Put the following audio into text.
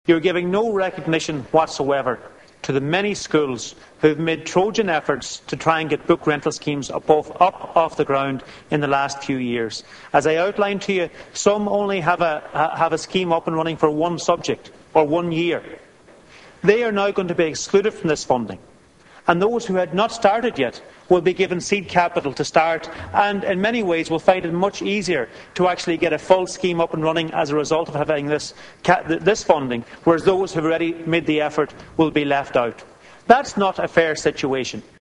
You're giving no recognition whatsoever to the many schools who have made Trojan efforts to try and get book rental schemes up off the ground in the last few years. As I outlined to you, some only have a scheme up and running for one subject or 1 year. They are now going to be excluded from this funding. And those who had not started yet will be given seed capital to start, and in many ways will find it much easier to actually get a full scheme up and running as a result of having this funding, whereas those who have already made the effort will be left out. That's not a fair situation.